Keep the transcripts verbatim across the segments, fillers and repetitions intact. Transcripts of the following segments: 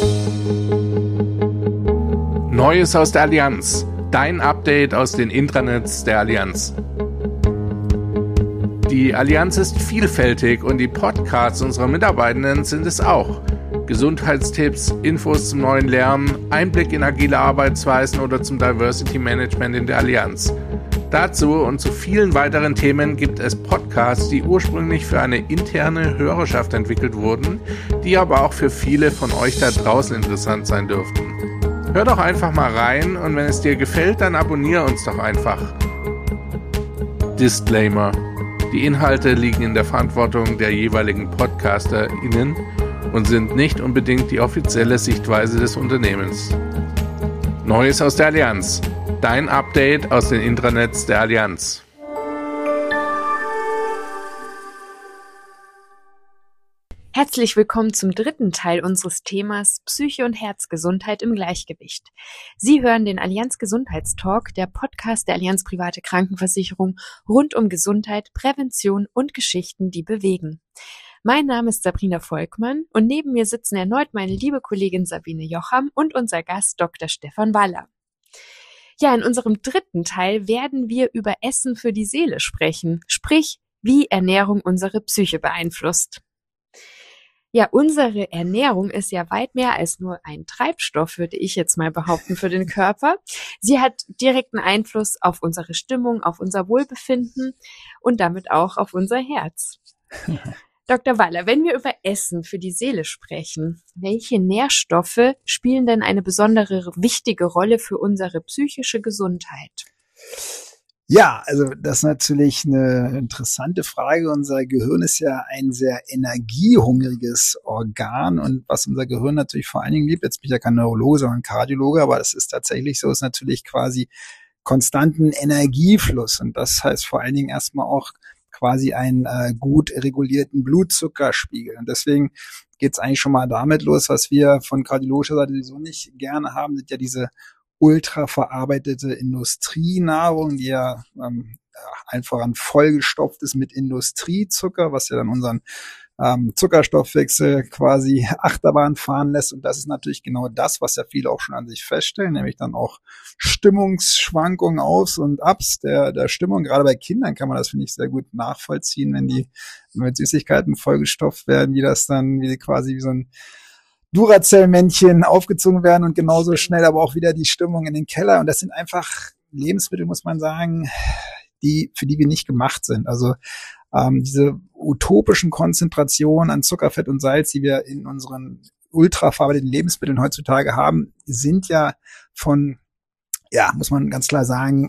Neues aus der Allianz. Dein Update aus den Intranets der Allianz. Die Allianz ist vielfältig und die Podcasts unserer Mitarbeitenden sind es auch. Gesundheitstipps, Infos zum neuen Lernen, Einblick in agile Arbeitsweisen oder zum Diversity Management in der Allianz. Dazu und zu vielen weiteren Themen gibt es Podcasts, die ursprünglich für eine interne Hörerschaft entwickelt wurden, die aber auch für viele von euch da draußen interessant sein dürften. Hör doch einfach mal rein und wenn es dir gefällt, dann abonniere uns doch einfach. Disclaimer: Die Inhalte liegen in der Verantwortung der jeweiligen PodcasterInnen und sind nicht unbedingt die offizielle Sichtweise des Unternehmens. Neues aus der Allianz. Dein Update aus den Intranets der Allianz. Herzlich willkommen zum dritten Teil unseres Themas Psyche und Herzgesundheit im Gleichgewicht. Sie hören den Allianz Gesundheitstalk, der Podcast der Allianz Private Krankenversicherung rund um Gesundheit, Prävention und Geschichten, die bewegen. Mein Name ist Sabrina Volkmann und neben mir sitzen erneut meine liebe Kollegin Sabine Jocham und unser Gast Doktor Stefan Waller. Ja, in unserem dritten Teil werden wir über Essen für die Seele sprechen, sprich, wie Ernährung unsere Psyche beeinflusst. Ja, unsere Ernährung ist ja weit mehr als nur ein Treibstoff, würde ich jetzt mal behaupten, für den Körper. Sie hat direkten Einfluss auf unsere Stimmung, auf unser Wohlbefinden und damit auch auf unser Herz. Doktor Waller, wenn wir über Essen für die Seele sprechen, welche Nährstoffe spielen denn eine besondere wichtige Rolle für unsere psychische Gesundheit? Ja, also das ist natürlich eine interessante Frage. Unser Gehirn ist ja ein sehr energiehungriges Organ und was unser Gehirn natürlich vor allen Dingen liebt, jetzt bin ich ja kein Neurologe, sondern Kardiologe, aber das ist tatsächlich so, ist natürlich quasi konstanten Energiefluss und das heißt vor allen Dingen erstmal auch quasi einen äh, gut regulierten Blutzuckerspiegel und deswegen geht es eigentlich schon mal damit los, was wir von kardiologischer Seite sowieso nicht gerne haben, sind ja diese ultra verarbeitete Industrienahrung, die ja ähm, einfach an vollgestopft ist mit Industriezucker, was ja dann unseren ähm, Zuckerstoffwechsel quasi Achterbahn fahren lässt. Und das ist natürlich genau das, was ja viele auch schon an sich feststellen, nämlich dann auch Stimmungsschwankungen, Aufs und Abs der, der Stimmung. Gerade bei Kindern kann man das, finde ich, sehr gut nachvollziehen, wenn die mit Süßigkeiten vollgestopft werden, wie das dann, wie quasi wie so ein Duracell-Männchen aufgezogen werden und genauso schnell aber auch wieder die Stimmung in den Keller. Und das sind einfach Lebensmittel, muss man sagen, die für die wir nicht gemacht sind. Also ähm, diese utopischen Konzentrationen an Zucker, Fett und Salz, die wir in unseren ultraverarbeiteten Lebensmitteln heutzutage haben, sind ja von, ja, muss man ganz klar sagen,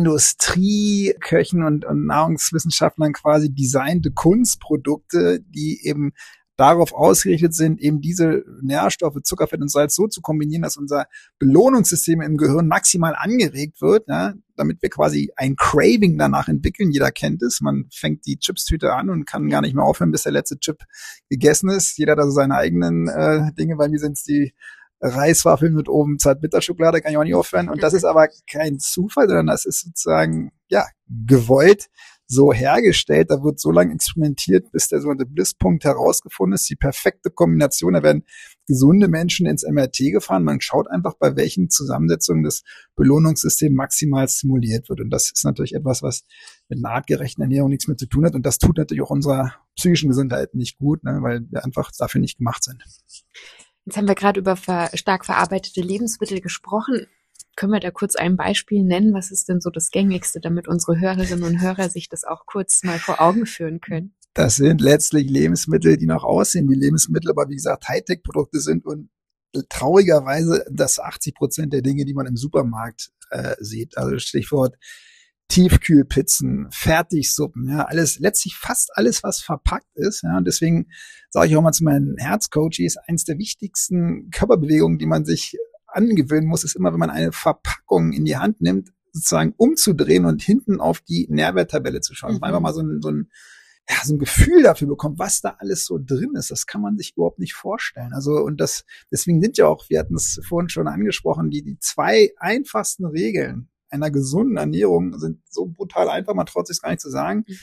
Industrieköchen und, und Nahrungswissenschaftlern quasi designte Kunstprodukte, die eben darauf ausgerichtet sind, eben diese Nährstoffe, Zucker, Fett und Salz so zu kombinieren, dass unser Belohnungssystem im Gehirn maximal angeregt wird, ja, damit wir quasi ein Craving danach entwickeln. Jeder kennt es. Man fängt die Chipstüte an und kann gar nicht mehr aufhören, bis der letzte Chip gegessen ist. Jeder hat also seine eigenen äh, Dinge. Bei mir sind es die Reiswaffeln mit oben Zartbitterschokolade, kann ich auch nicht aufhören. Und das ist aber kein Zufall, sondern das ist sozusagen, ja, gewollt so hergestellt, da wird so lange experimentiert, bis der sogenannte Blisspunkt herausgefunden ist, die perfekte Kombination. Da werden gesunde Menschen ins M R T gefahren. Man schaut einfach, bei welchen Zusammensetzungen das Belohnungssystem maximal stimuliert wird. Und das ist natürlich etwas, was mit einer artgerechten Ernährung nichts mehr zu tun hat. Und das tut natürlich auch unserer psychischen Gesundheit nicht gut, ne, weil wir einfach dafür nicht gemacht sind. Jetzt haben wir gerade über ver- stark verarbeitete Lebensmittel gesprochen. Können wir da kurz ein Beispiel nennen? Was ist denn so das Gängigste, damit unsere Hörerinnen und Hörer sich das auch kurz mal vor Augen führen können? Das sind letztlich Lebensmittel, die noch aussehen wie Lebensmittel, aber wie gesagt Hightech-Produkte sind und traurigerweise das achtzig Prozent der Dinge, die man im Supermarkt äh, sieht. Also Stichwort Tiefkühlpizzen, Fertigsuppen, ja, alles, letztlich fast alles, was verpackt ist. Ja, und deswegen sage ich auch mal zu meinen Herzcoaches, eins der wichtigsten Körperbewegungen, die man sich angewöhnen muss, ist immer, wenn man eine Verpackung in die Hand nimmt, sozusagen umzudrehen und hinten auf die Nährwerttabelle zu schauen. Mhm. Einfach mal so ein, so ein, ja, so ein Gefühl dafür bekommt, was da alles so drin ist. Das kann man sich überhaupt nicht vorstellen. Also, und das, deswegen sind ja auch, wir hatten es vorhin schon angesprochen, die, die zwei einfachsten Regeln einer gesunden Ernährung sind so brutal einfach, man traut sich gar nicht zu sagen. Mhm.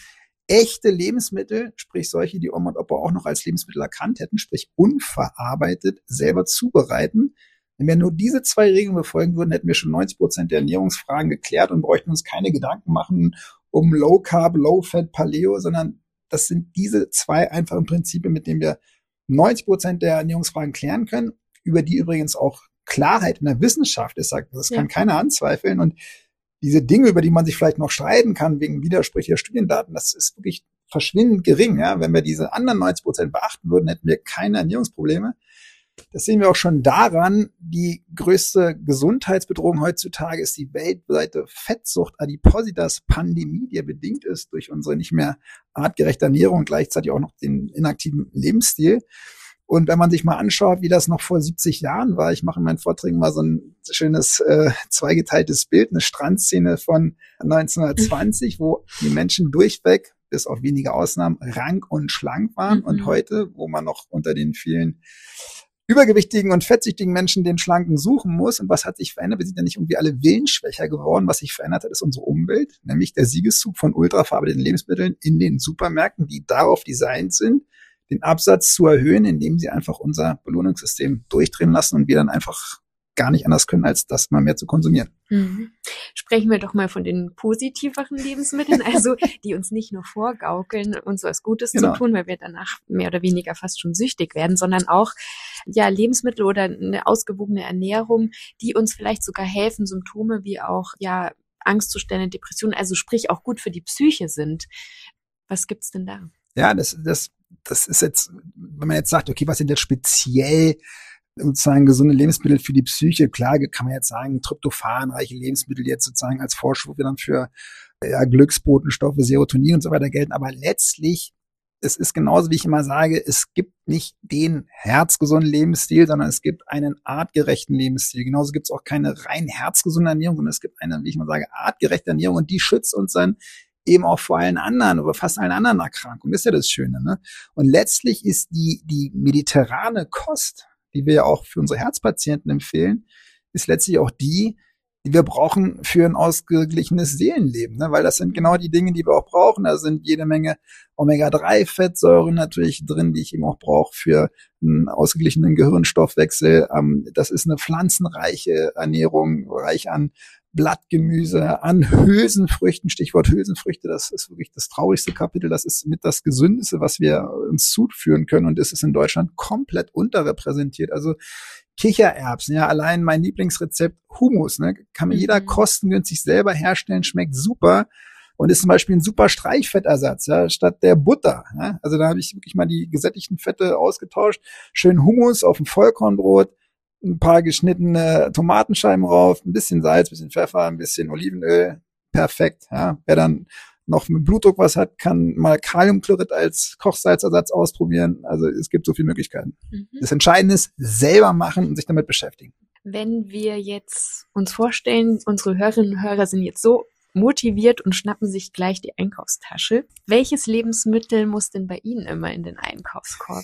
echte Lebensmittel, sprich solche, die Oma und Opa auch noch als Lebensmittel erkannt hätten, sprich unverarbeitet, selber zubereiten. Wenn wir nur diese zwei Regeln befolgen würden, hätten wir schon neunzig Prozent der Ernährungsfragen geklärt und bräuchten uns keine Gedanken machen um Low Carb, Low Fat, Paleo, sondern das sind diese zwei einfachen Prinzipien, mit denen wir neunzig Prozent der Ernährungsfragen klären können, über die übrigens auch Klarheit in der Wissenschaft ist. Das kann ja keiner anzweifeln. Und diese Dinge, über die man sich vielleicht noch streiten kann, wegen widersprüchlicher Studiendaten, das ist wirklich verschwindend gering. Ja? Wenn wir diese anderen neunzig Prozent beachten würden, hätten wir keine Ernährungsprobleme. Das sehen wir auch schon daran, die größte Gesundheitsbedrohung heutzutage ist die weltweite Fettsucht, Adipositas-Pandemie, die ja bedingt ist durch unsere nicht mehr artgerechte Ernährung und gleichzeitig auch noch den inaktiven Lebensstil. Und wenn man sich mal anschaut, wie das noch vor siebzig Jahren war, ich mache in meinen Vorträgen mal so ein schönes äh, zweigeteiltes Bild, eine Strandszene von neunzehnhundertzwanzig, wo die Menschen durchweg, bis auf wenige Ausnahmen, rank und schlank waren. Mhm. Und heute, wo man noch unter den vielen übergewichtigen und fettsüchtigen Menschen den Schlanken suchen muss. Und was hat sich verändert? Wir sind ja nicht irgendwie alle willensschwächer geworden. Was sich verändert hat, ist unsere Umwelt, nämlich der Siegeszug von ultraverarbeiteten Lebensmitteln in den Supermärkten, die darauf designt sind, den Absatz zu erhöhen, indem sie einfach unser Belohnungssystem durchdrehen lassen und wir dann einfach gar nicht anders können, als das mal mehr zu konsumieren. Mhm. Sprechen wir doch mal von den positiveren Lebensmitteln, also die uns nicht nur vorgaukeln, uns was Gutes genau. zu tun, weil wir danach mehr oder weniger fast schon süchtig werden, sondern auch ja Lebensmittel oder eine ausgewogene Ernährung, die uns vielleicht sogar helfen, Symptome wie auch ja Angstzustände, Depressionen, also sprich auch gut für die Psyche sind. Was gibt's denn da? Ja, das, das, das ist jetzt, wenn man jetzt sagt, okay, was sind jetzt speziell sozusagen gesunde Lebensmittel für die Psyche? Klar kann man jetzt sagen, tryptophanreiche Lebensmittel jetzt sozusagen als Vorstufe dann für ja, Glücksbotenstoffe, Serotonin und so weiter gelten. Aber letztlich, es ist genauso, wie ich immer sage, es gibt nicht den herzgesunden Lebensstil, sondern es gibt einen artgerechten Lebensstil. Genauso gibt es auch keine rein herzgesunde Ernährung, sondern es gibt eine, wie ich mal sage, artgerechte Ernährung und die schützt uns dann eben auch vor allen anderen oder fast allen anderen Erkrankungen. Das ist ja das Schöne, ne? Und letztlich ist die, die mediterrane Kost, die wir ja auch für unsere Herzpatienten empfehlen, ist letztlich auch die, die wir brauchen für ein ausgeglichenes Seelenleben, ne? Weil das sind genau die Dinge, die wir auch brauchen. Da sind jede Menge Omega drei Fettsäuren natürlich drin, die ich eben auch brauche für einen ausgeglichenen Gehirnstoffwechsel. Das ist eine pflanzenreiche Ernährung, reich an Blattgemüse, an Hülsenfrüchten, Stichwort Hülsenfrüchte, das ist wirklich das traurigste Kapitel, das ist mit das Gesündeste, was wir uns zuführen können und es ist in Deutschland komplett unterrepräsentiert, also Kichererbsen, ja, allein mein Lieblingsrezept Hummus, ne, kann mir jeder kostengünstig selber herstellen, schmeckt super und ist zum Beispiel ein super Streichfettersatz, ja, statt der Butter, ja, also da habe ich wirklich mal die gesättigten Fette ausgetauscht, schön Hummus auf dem Vollkornbrot, ein paar geschnittene Tomatenscheiben rauf, ein bisschen Salz, ein bisschen Pfeffer, ein bisschen Olivenöl, perfekt. Ja. Wer dann noch mit Blutdruck was hat, kann mal Kaliumchlorid als Kochsalzersatz ausprobieren. Also es gibt so viele Möglichkeiten. Mhm. Das Entscheidende ist, selber machen und sich damit beschäftigen. Wenn wir jetzt uns vorstellen, unsere Hörerinnen und Hörer sind jetzt so motiviert und schnappen sich gleich die Einkaufstasche. Welches Lebensmittel muss denn bei Ihnen immer in den Einkaufskorb?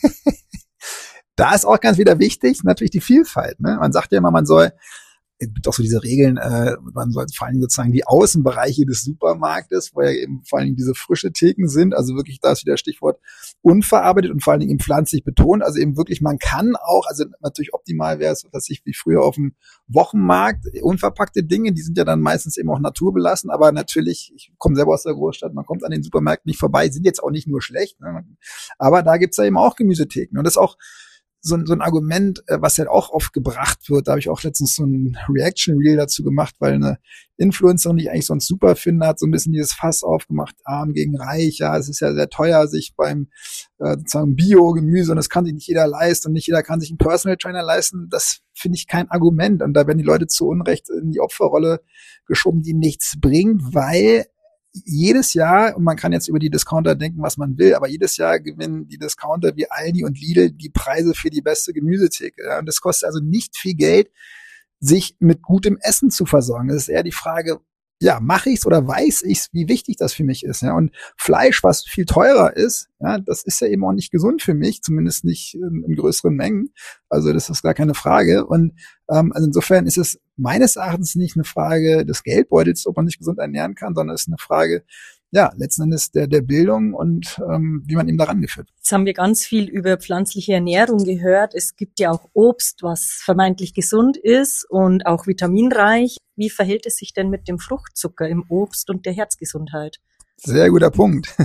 Da ist auch ganz wieder wichtig, natürlich die Vielfalt. Ne? Man sagt ja immer, man soll, es gibt auch so diese Regeln, äh, man soll vor allen Dingen sozusagen die Außenbereiche des Supermarktes, wo ja eben vor allen Dingen diese frische Theken sind, also wirklich, da ist wieder Stichwort unverarbeitet und vor allen Dingen eben pflanzlich betont, also eben wirklich, man kann auch, also natürlich optimal wäre es, was ich wie früher auf dem Wochenmarkt, unverpackte Dinge, die sind ja dann meistens eben auch naturbelassen, aber natürlich, ich komme selber aus der Großstadt, man kommt an den Supermärkten nicht vorbei, sind jetzt auch nicht nur schlecht, ne? Aber da gibt's ja eben auch Gemüsetheken und das ist auch So ein, so ein Argument, was ja auch oft gebracht wird, da habe ich auch letztens so ein Reaction-Reel dazu gemacht, weil eine Influencerin, die ich eigentlich sonst super finde, hat so ein bisschen dieses Fass aufgemacht, arm gegen reich, ja, es ist ja sehr teuer, sich beim äh, sozusagen Bio-Gemüse, und das kann sich nicht jeder leisten und nicht jeder kann sich einen Personal Trainer leisten, das finde ich kein Argument und da werden die Leute zu Unrecht in die Opferrolle geschoben, die nichts bringt, weil jedes Jahr, und man kann jetzt über die Discounter denken, was man will, aber jedes Jahr gewinnen die Discounter wie Aldi und Lidl die Preise für die beste Gemüsetheke. Ja, und das kostet also nicht viel Geld, sich mit gutem Essen zu versorgen. Das ist eher die Frage, ja, mache ich's oder weiß ich's, wie wichtig das für mich ist. Ja, und Fleisch, was viel teurer ist, ja, das ist ja eben auch nicht gesund für mich, zumindest nicht in, in größeren Mengen. Also das ist gar keine Frage. Und ähm, also insofern ist es meines Erachtens nicht eine Frage des Geldbeutels, ob man sich gesund ernähren kann, sondern es ist eine Frage ja, letzten Endes der, der Bildung und ähm, wie man eben daran geführt. Jetzt haben wir ganz viel über pflanzliche Ernährung gehört. Es gibt ja auch Obst, was vermeintlich gesund ist und auch vitaminreich. Wie verhält es sich denn mit dem Fruchtzucker im Obst und der Herzgesundheit? Sehr guter Punkt.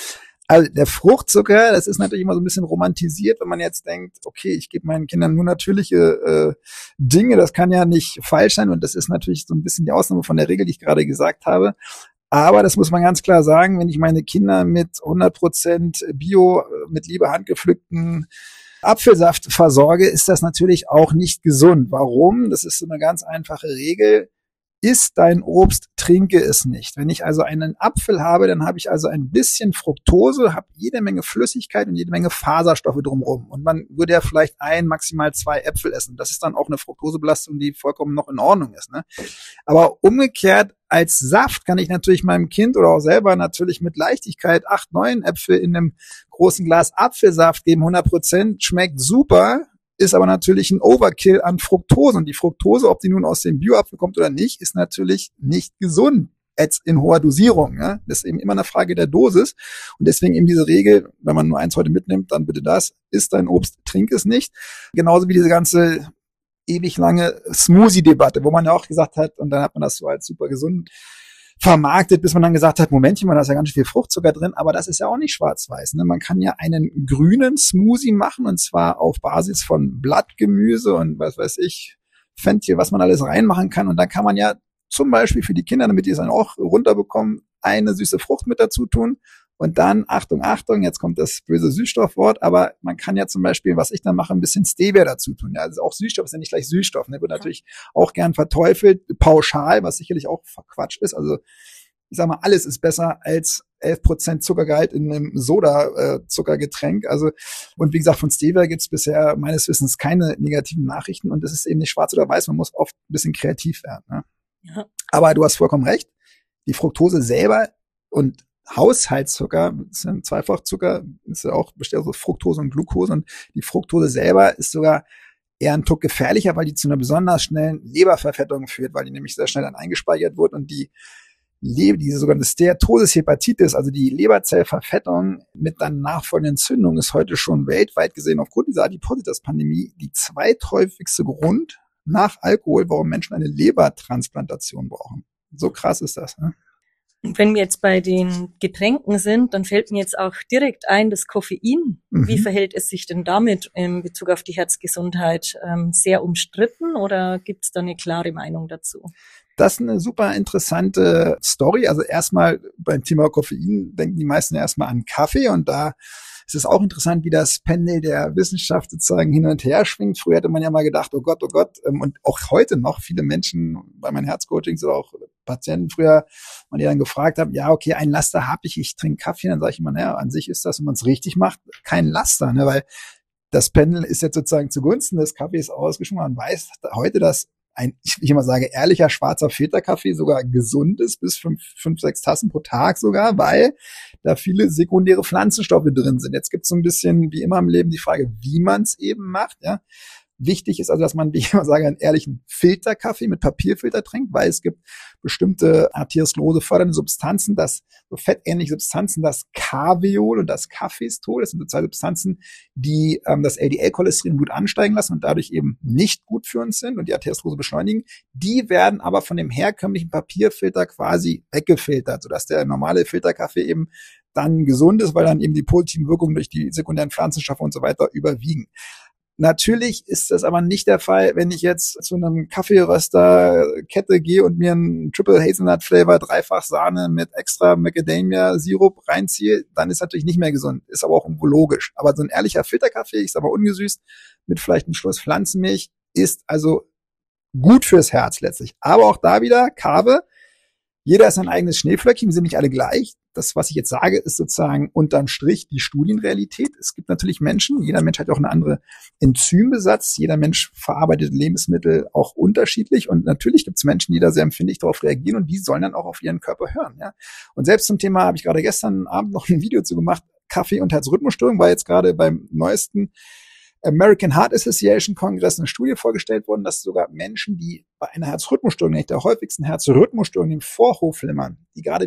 Also der Fruchtzucker, das ist natürlich immer so ein bisschen romantisiert, wenn man jetzt denkt, okay, ich gebe meinen Kindern nur natürliche äh, Dinge, das kann ja nicht falsch sein und das ist natürlich so ein bisschen die Ausnahme von der Regel, die ich gerade gesagt habe. Aber das muss man ganz klar sagen, wenn ich meine Kinder mit hundert Prozent Bio, mit Liebe handgepflückten Apfelsaft versorge, ist das natürlich auch nicht gesund. Warum? Das ist so eine ganz einfache Regel. Iss dein Obst, trinke es nicht. Wenn ich also einen Apfel habe, dann habe ich also ein bisschen Fructose, habe jede Menge Flüssigkeit und jede Menge Faserstoffe drumherum. Und man würde ja vielleicht ein, maximal zwei Äpfel essen. Das ist dann auch eine Fructosebelastung, die vollkommen noch in Ordnung ist, ne? Aber umgekehrt, als Saft kann ich natürlich meinem Kind oder auch selber natürlich mit Leichtigkeit acht, neun Äpfel in einem großen Glas Apfelsaft geben, hundert Prozent, schmeckt super, ist aber natürlich ein Overkill an Fructose. Und die Fructose, ob die nun aus dem Bioapfel kommt oder nicht, ist natürlich nicht gesund. Jetzt in hoher Dosierung. Ja? Das ist eben immer eine Frage der Dosis. Und deswegen eben diese Regel, wenn man nur eins heute mitnimmt, dann bitte das, isst dein Obst, trink es nicht. Genauso wie diese ganze ewig lange Smoothie-Debatte, wo man ja auch gesagt hat, und dann hat man das so als super gesund vermarktet, bis man dann gesagt hat, Momentchen mal, da ist ja ganz schön viel Fruchtzucker drin, aber das ist ja auch nicht schwarz-weiß. Ne? Man kann ja einen grünen Smoothie machen, und zwar auf Basis von Blattgemüse und was weiß ich, Fenchel, was man alles reinmachen kann. Und dann kann man ja zum Beispiel für die Kinder, damit die es dann auch runterbekommen, eine süße Frucht mit dazu tun. Und dann, Achtung, Achtung, jetzt kommt das böse Süßstoffwort, aber man kann ja zum Beispiel, was ich dann mache, ein bisschen Stevia dazu tun. Ja, also auch Süßstoff ist ja nicht gleich Süßstoff, ne? Wird natürlich auch gern verteufelt, pauschal, was sicherlich auch Quatsch ist. Also ich sag mal, alles ist besser als elf Prozent Zuckergehalt in einem Soda-Zuckergetränk. Also, und wie gesagt, von Stevia gibt's bisher meines Wissens keine negativen Nachrichten, und es ist eben nicht schwarz oder weiß, man muss oft ein bisschen kreativ werden. Ne? Ja. Aber du hast vollkommen recht, die Fructose selber und Haushaltszucker, ist ja ein Zweifachzucker, ist ja auch besteht aus Fructose und Glucose, und die Fructose selber ist sogar eher ein Tuck gefährlicher, weil die zu einer besonders schnellen Leberverfettung führt, weil die nämlich sehr schnell dann eingespeichert wird, und die Leber, diese sogenannte Steatosis-Hepatitis, also die Leberzellverfettung mit dann nachfolgenden Entzündungen, ist heute schon weltweit gesehen aufgrund dieser Adipositas-Pandemie die zweithäufigste Grund nach Alkohol, warum Menschen eine Lebertransplantation brauchen. So krass ist das, ne? Und wenn wir jetzt bei den Getränken sind, dann fällt mir jetzt auch direkt ein, das Koffein. Mhm. Wie verhält es sich denn damit in Bezug auf die Herzgesundheit? Ähm, sehr umstritten, oder gibt es da eine klare Meinung dazu? Das ist eine super interessante Story. Also erstmal beim Thema Koffein denken die meisten erstmal an Kaffee, und da ist es auch interessant, wie das Pendel der Wissenschaft sozusagen hin und her schwingt. Früher hätte man ja mal gedacht, oh Gott, oh Gott, und auch heute noch viele Menschen bei meinen Herzcoachings oder auch Patienten früher, man die dann gefragt hat, ja, okay, ein Laster habe ich, ich trinke Kaffee, dann sage ich immer, naja, an sich ist das, wenn man es richtig macht, kein Laster, ne, weil das Pendel ist jetzt sozusagen zugunsten des Kaffees ausgeschwungen. Man weiß heute, dass ein, ich immer sage, ehrlicher schwarzer Filterkaffee sogar gesund ist, bis fünf, fünf, sechs Tassen pro Tag sogar, weil da viele sekundäre Pflanzenstoffe drin sind. Jetzt gibt es so ein bisschen, wie immer im Leben, die Frage, wie man es eben macht, ja. Wichtig ist also, dass man, wie ich immer sage, einen ehrlichen Filterkaffee mit Papierfilter trinkt, weil es gibt bestimmte Arteriosklerose fördernde Substanzen, das so fettähnliche Substanzen, das Carveol und das Cafestol. Das sind so zwei Substanzen, die ähm, das L D L-Cholesterin im Blut ansteigen lassen und dadurch eben nicht gut für uns sind und die Arteriosklerose beschleunigen. Die werden aber von dem herkömmlichen Papierfilter quasi weggefiltert, sodass der normale Filterkaffee eben dann gesund ist, weil dann eben die positiven Wirkungen durch die sekundären Pflanzenstoffe und so weiter überwiegen. Natürlich ist das aber nicht der Fall, wenn ich jetzt zu einem Kaffeeröster-Kette gehe und mir einen Triple Hazelnut Flavor, Dreifach Sahne mit extra Macadamia Sirup reinziehe, dann ist natürlich nicht mehr gesund, ist aber auch irgendwo logisch. Aber so ein ehrlicher Filterkaffee, ist aber ungesüßt, mit vielleicht einem Schluss Pflanzenmilch, ist also gut fürs Herz letztlich. Aber auch da wieder, Kave, jeder ist sein eigenes Schneeflöckchen, wir sind nicht alle gleich. Das, was ich jetzt sage, ist sozusagen unterm Strich die Studienrealität. Es gibt natürlich Menschen, jeder Mensch hat auch einen anderen Enzymbesatz, jeder Mensch verarbeitet Lebensmittel auch unterschiedlich, und natürlich gibt es Menschen, die da sehr empfindlich darauf reagieren, und die sollen dann auch auf ihren Körper hören. Ja? Und selbst zum Thema habe ich gerade gestern Abend noch ein Video zu gemacht, Kaffee und Herzrhythmusstörung, war jetzt gerade beim neuesten American Heart Association Kongress eine Studie vorgestellt worden, dass sogar Menschen, die bei einer Herzrhythmusstörung, nicht der häufigsten Herzrhythmusstörung, dem Vorhofflimmern, die gerade wieder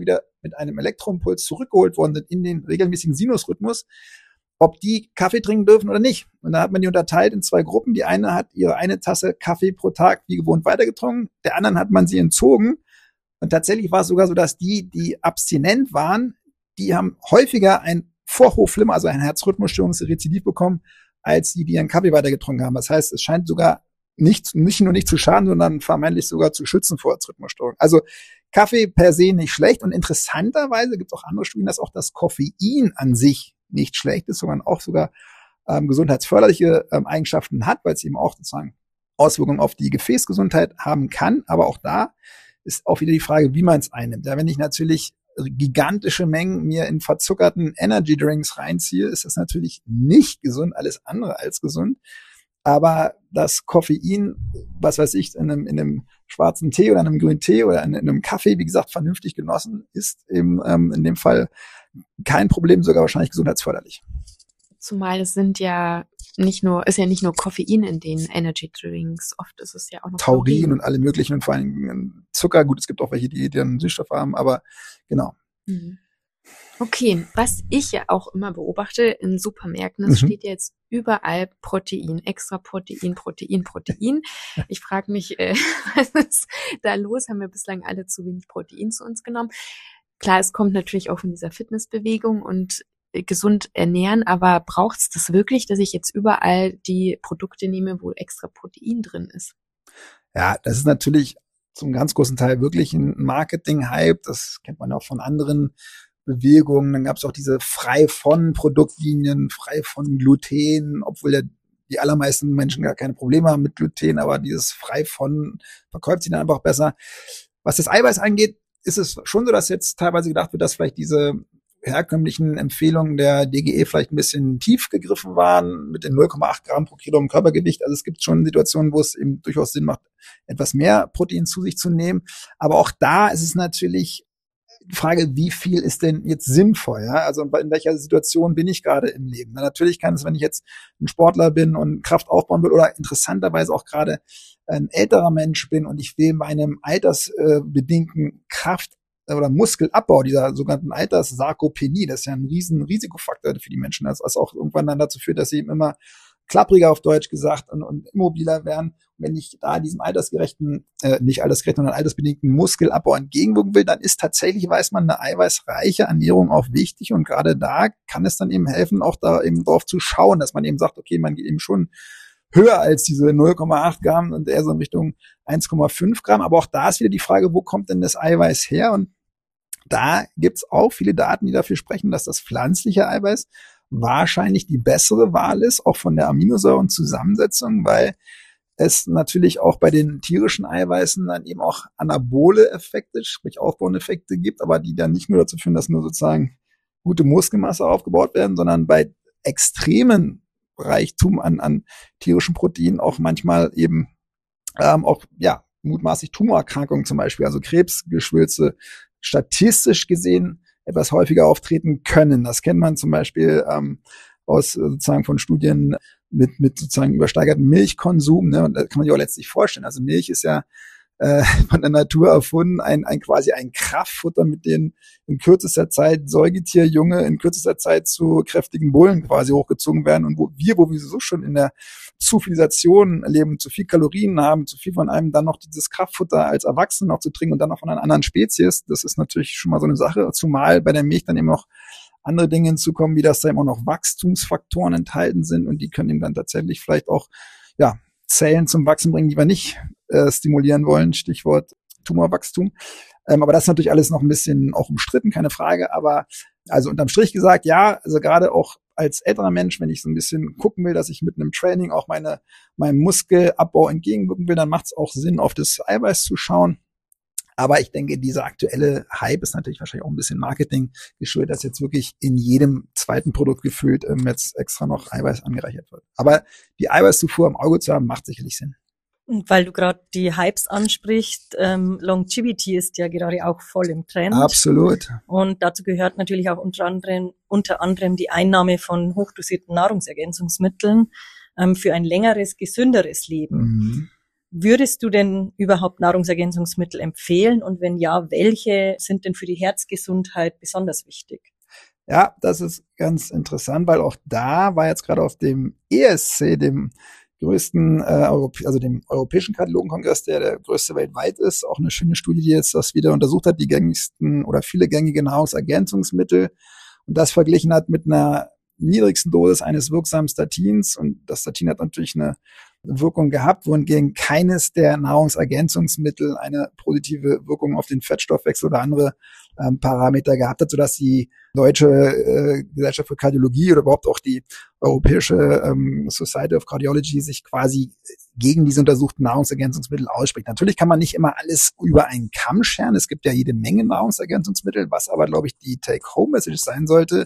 mit einem Elektroimpuls zurückgeholt worden sind in den regelmäßigen Sinusrhythmus, ob die Kaffee trinken dürfen oder nicht. Und da hat man die unterteilt in zwei Gruppen. Die eine hat ihre eine Tasse Kaffee pro Tag wie gewohnt weitergetrunken. Der anderen hat man sie entzogen. Und tatsächlich war es sogar so, dass die, die abstinent waren, die haben häufiger ein Vorhofflimmer, also ein Herzrhythmusstörungsrezidiv bekommen, als die, die ihren Kaffee weitergetrunken haben. Das heißt, es scheint sogar nicht, nicht nur nicht zu schaden, sondern vermeintlich sogar zu schützen vor Herzrhythmusstörung. Also Kaffee per se nicht schlecht. Und interessanterweise gibt es auch andere Studien, dass auch das Koffein an sich nicht schlecht ist, sondern auch sogar ähm, gesundheitsförderliche ähm, Eigenschaften hat, weil es eben auch sozusagen Auswirkungen auf die Gefäßgesundheit haben kann. Aber auch da ist auch wieder die Frage, wie man es einnimmt. Ja, wenn ich natürlich gigantische Mengen mir in verzuckerten Energy Drinks reinziehe, ist das natürlich nicht gesund, alles andere als gesund. Aber das Koffein, was weiß ich, in einem, in einem schwarzen Tee oder einem grünen Tee oder in, in einem Kaffee, wie gesagt, vernünftig genossen, ist eben ähm, in dem Fall kein Problem, sogar wahrscheinlich gesundheitsförderlich. Zumal es sind ja nicht nur, ist ja nicht nur Koffein in den Energy Drinks, oft ist es ja auch noch Taurin, Taurin und alle möglichen und vor allem Zucker. Gut, es gibt auch welche, die, die einen Süßstoff haben, aber genau. Okay, was ich ja auch immer beobachte in Supermärkten, es mhm. steht jetzt überall Protein, extra Protein, Protein, Protein. Ich frage mich, äh, was ist da los? Haben wir bislang alle zu wenig Protein zu uns genommen? Klar, es kommt natürlich auch von dieser Fitnessbewegung und gesund ernähren, aber braucht es das wirklich, dass ich jetzt überall die Produkte nehme, wo extra Protein drin ist? Ja, das ist natürlich zum ganz großen Teil wirklich ein Marketing-Hype. Das kennt man auch von anderen Bewegungen. Dann gab es auch diese frei von Produktlinien, frei von Gluten, obwohl ja die allermeisten Menschen gar keine Probleme haben mit Gluten, aber dieses frei von verkauft sich dann einfach besser. Was das Eiweiß angeht, ist es schon so, dass jetzt teilweise gedacht wird, dass vielleicht diese herkömmlichen Empfehlungen der D G E vielleicht ein bisschen tief gegriffen waren mit den null Komma acht Gramm pro Kilogramm Körpergewicht. Also es gibt schon Situationen, wo es eben durchaus Sinn macht, etwas mehr Protein zu sich zu nehmen. Aber auch da ist es natürlich die Frage, wie viel ist denn jetzt sinnvoll? Ja? Also in welcher Situation bin ich gerade im Leben? Na, natürlich kann es, wenn ich jetzt ein Sportler bin und Kraft aufbauen will oder interessanterweise auch gerade ein älterer Mensch bin und ich will meinem altersbedingten Kraft oder Muskelabbau, dieser sogenannten Alterssarkopenie, das ist ja ein riesen Risikofaktor für die Menschen, das also auch irgendwann dann dazu führt, dass sie eben immer klappriger auf Deutsch gesagt und, und immobiler werden. Und wenn ich da diesem altersgerechten, äh, nicht altersgerechten, sondern altersbedingten Muskelabbau entgegenwirken will, dann ist tatsächlich, weiß man, eine eiweißreiche Ernährung auch wichtig. Und gerade da kann es dann eben helfen, auch da eben drauf zu schauen, dass man eben sagt, okay, man geht eben schon höher als diese null Komma acht Gramm und eher so in Richtung eins Komma fünf Gramm. Aber auch da ist wieder die Frage, wo kommt denn das Eiweiß her? Und da gibt's auch viele Daten, die dafür sprechen, dass das pflanzliche Eiweiß wahrscheinlich die bessere Wahl ist, auch von der Aminosäurenzusammensetzung, weil es natürlich auch bei den tierischen Eiweißen dann eben auch anabole Effekte, sprich aufbauende Effekte gibt, aber die dann nicht nur dazu führen, dass nur sozusagen gute Muskelmasse aufgebaut werden, sondern bei extremen Reichtum an, an tierischen Proteinen auch manchmal eben ähm, auch ja mutmaßlich Tumorerkrankungen zum Beispiel, also Krebsgeschwülze statistisch gesehen etwas häufiger auftreten können. Das kennt man zum Beispiel ähm, aus sozusagen von Studien mit mit sozusagen übersteigertem Milchkonsum. Ne? Und da kann man sich auch letztlich vorstellen. Also Milch ist ja äh, von der Natur erfunden, ein, ein quasi ein Kraftfutter, mit dem in kürzester Zeit Säugetierjunge in kürzester Zeit zu kräftigen Bullen quasi hochgezogen werden. Und wo wir, wo wir so schon in der Zufilisation leben, zu viel Kalorien haben, zu viel von einem, dann noch dieses Kraftfutter als Erwachsene noch zu trinken und dann noch von einer anderen Spezies, das ist natürlich schon mal so eine Sache, zumal bei der Milch dann eben noch andere Dinge hinzukommen, wie dass da eben auch noch Wachstumsfaktoren enthalten sind und die können eben dann tatsächlich vielleicht auch ja Zellen zum Wachsen bringen, die wir nicht äh, stimulieren wollen, Stichwort Tumorwachstum. Ähm, aber das ist natürlich alles noch ein bisschen auch umstritten, keine Frage, aber also unterm Strich gesagt, ja, also gerade auch als älterer Mensch, wenn ich so ein bisschen gucken will, dass ich mit einem Training auch meine meinem Muskelabbau entgegenwirken will, dann macht es auch Sinn, auf das Eiweiß zu schauen. Aber ich denke, dieser aktuelle Hype ist natürlich wahrscheinlich auch ein bisschen Marketing geschuldet, dass jetzt wirklich in jedem zweiten Produkt gefühlt ähm, jetzt extra noch Eiweiß angereichert wird. Aber die Eiweißzufuhr im Auge zu haben, macht sicherlich Sinn. Und weil du gerade die Hypes ansprichst, ähm, Longevity ist ja gerade auch voll im Trend. Absolut. Und dazu gehört natürlich auch unter anderem, unter anderem die Einnahme von hochdosierten Nahrungsergänzungsmitteln ähm, für ein längeres, gesünderes Leben. Mhm. Würdest du denn überhaupt Nahrungsergänzungsmittel empfehlen? Und wenn ja, welche sind denn für die Herzgesundheit besonders wichtig? Ja, das ist ganz interessant, weil auch da war jetzt gerade auf dem E S C, dem größten, äh, Europä- also dem Europäischen Kardiologenkongress, der der größte weltweit ist, auch eine schöne Studie, die jetzt das wieder untersucht hat, die gängigsten oder viele gängige Nahrungsergänzungsmittel und das verglichen hat mit einer niedrigsten Dosis eines wirksamen Statins. Und das Statin hat natürlich eine Wirkung gehabt, wohingegen keines der Nahrungsergänzungsmittel eine positive Wirkung auf den Fettstoffwechsel oder andere ähm, Parameter gehabt hat, sodass die Deutsche äh, Gesellschaft für Kardiologie oder überhaupt auch die Europäische ähm, Society of Cardiology sich quasi gegen diese untersuchten Nahrungsergänzungsmittel ausspricht. Natürlich kann man nicht immer alles über einen Kamm scheren. Es gibt ja jede Menge Nahrungsergänzungsmittel, was aber, glaube ich, die Take-Home-Message sein sollte,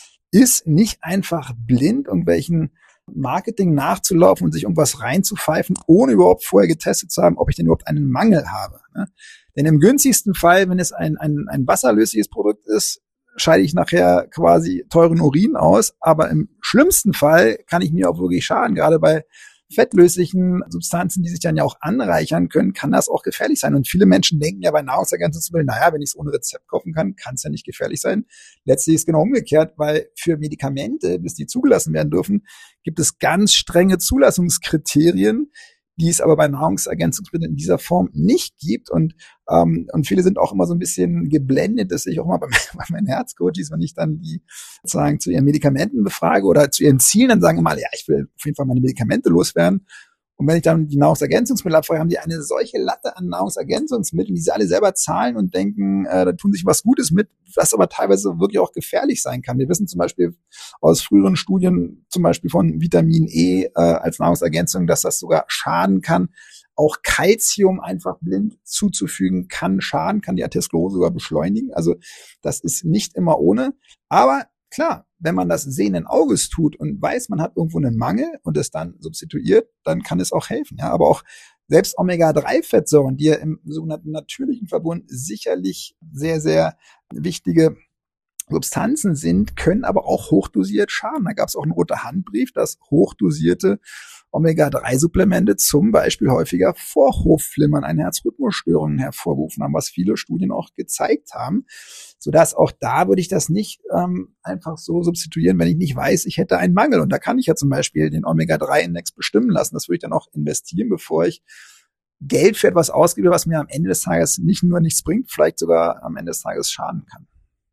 ist nicht einfach blind irgendwelchen Marketing nachzulaufen und sich irgendwas reinzupfeifen, ohne überhaupt vorher getestet zu haben, ob ich denn überhaupt einen Mangel habe. Ne? Denn im günstigsten Fall, wenn es ein, ein, ein wasserlösliches Produkt ist, scheide ich nachher quasi teuren Urin aus. Aber im schlimmsten Fall kann ich mir auch wirklich schaden. Gerade bei fettlöslichen Substanzen, die sich dann ja auch anreichern können, kann das auch gefährlich sein. Und viele Menschen denken ja bei Nahrungsergänzungsmitteln, naja, wenn ich es ohne Rezept kaufen kann, kann es ja nicht gefährlich sein. Letztlich ist es genau umgekehrt, weil für Medikamente, bis die zugelassen werden dürfen, gibt es ganz strenge Zulassungskriterien, die es aber bei Nahrungsergänzungsmitteln in dieser Form nicht gibt. Und ähm, und viele sind auch immer so ein bisschen geblendet, das sehe ich auch mal bei, bei meinen Herzcoaches, wenn ich dann die sozusagen zu ihren Medikamenten befrage oder zu ihren Zielen, dann sagen immer alle, ja, ich will auf jeden Fall meine Medikamente loswerden. Und wenn ich dann die Nahrungsergänzungsmittel abfrage, haben die eine solche Latte an Nahrungsergänzungsmitteln, die sie alle selber zahlen und denken, äh, da tun sich was Gutes mit, was aber teilweise wirklich auch gefährlich sein kann. Wir wissen zum Beispiel aus früheren Studien, zum Beispiel von Vitamin E äh, als Nahrungsergänzung, dass das sogar schaden kann. Auch Calcium einfach blind zuzufügen kann schaden, kann die Atherosklerose sogar beschleunigen. Also das ist nicht immer ohne. Aber klar, wenn man das sehenden Auges tut und weiß, man hat irgendwo einen Mangel und es dann substituiert, dann kann es auch helfen. Ja, aber auch selbst Omega drei Fettsäuren, die ja im sogenannten natürlichen Verbund sicherlich sehr, sehr wichtige Substanzen sind, können aber auch hochdosiert schaden. Da gab es auch einen roten Handbrief, dass hochdosierte Omega drei Supplemente zum Beispiel häufiger Vorhofflimmern, eine Herzrhythmusstörung hervorgerufen haben, was viele Studien auch gezeigt haben, sodass auch da würde ich das nicht ähm, einfach so substituieren, wenn ich nicht weiß, ich hätte einen Mangel. Und da kann ich ja zum Beispiel den Omega drei Index bestimmen lassen. Das würde ich dann auch investieren, bevor ich Geld für etwas ausgebe, was mir am Ende des Tages nicht nur nichts bringt, vielleicht sogar am Ende des Tages schaden kann.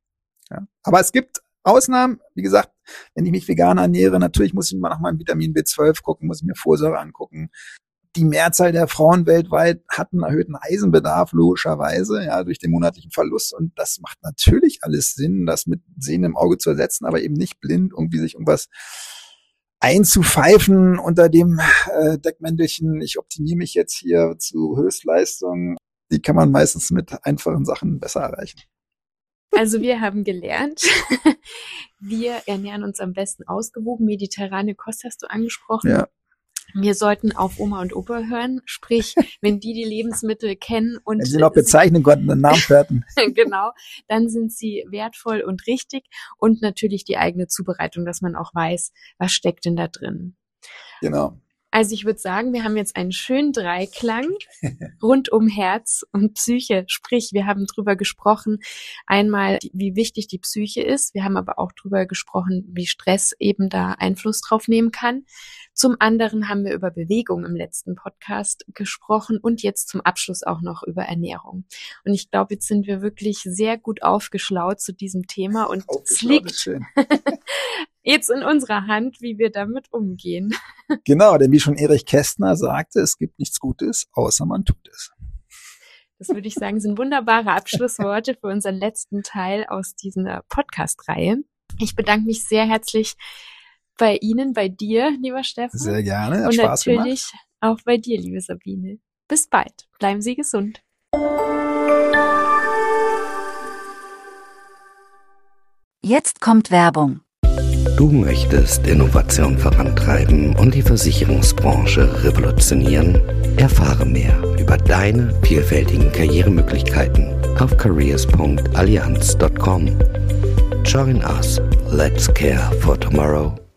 Ja. Aber es gibt Ausnahmen, wie gesagt, wenn ich mich vegan ernähre, natürlich muss ich mal nach meinem Vitamin B zwölf gucken, muss ich mir Folsäure angucken. Die Mehrzahl der Frauen weltweit hat einen erhöhten Eisenbedarf, logischerweise, ja, durch den monatlichen Verlust. Und das macht natürlich alles Sinn, das mit sehendem Auge zu ersetzen, aber eben nicht blind irgendwie sich irgendwas einzupfeifen unter dem äh, Deckmäntelchen, ich optimiere mich jetzt hier zu Höchstleistung. Die kann man meistens mit einfachen Sachen besser erreichen. Also wir haben gelernt, wir ernähren uns am besten ausgewogen. Mediterrane Kost hast du angesprochen. Ja. Wir sollten auf Oma und Opa hören, sprich, wenn die die Lebensmittel kennen und wenn sie noch bezeichnen konnten, den Namen hörten. Genau, dann sind sie wertvoll und richtig und natürlich die eigene Zubereitung, dass man auch weiß, was steckt denn da drin. Genau. Also ich würde sagen, wir haben jetzt einen schönen Dreiklang rund um Herz und Psyche. Sprich, wir haben drüber gesprochen, einmal, wie wichtig die Psyche ist. Wir haben aber auch drüber gesprochen, wie Stress eben da Einfluss drauf nehmen kann. Zum anderen haben wir über Bewegung im letzten Podcast gesprochen und jetzt zum Abschluss auch noch über Ernährung. Und ich glaube, jetzt sind wir wirklich sehr gut aufgeschlaut zu diesem Thema und es liegt jetzt in unserer Hand, wie wir damit umgehen. Genau, denn wie schon Erich Kästner sagte, es gibt nichts Gutes, außer man tut es. Das würde ich sagen, sind wunderbare Abschlussworte für unseren letzten Teil aus dieser Podcast-Reihe. Ich bedanke mich sehr herzlich bei Ihnen, bei dir, lieber Steffen. Sehr gerne, hat und Spaß natürlich gemacht. Auch bei dir, liebe Sabine. Bis bald. Bleiben Sie gesund. Jetzt kommt Werbung. Du möchtest Innovation vorantreiben und die Versicherungsbranche revolutionieren? Erfahre mehr über deine vielfältigen Karrieremöglichkeiten auf careers punkt allianz punkt com. Join us. Let's care for tomorrow.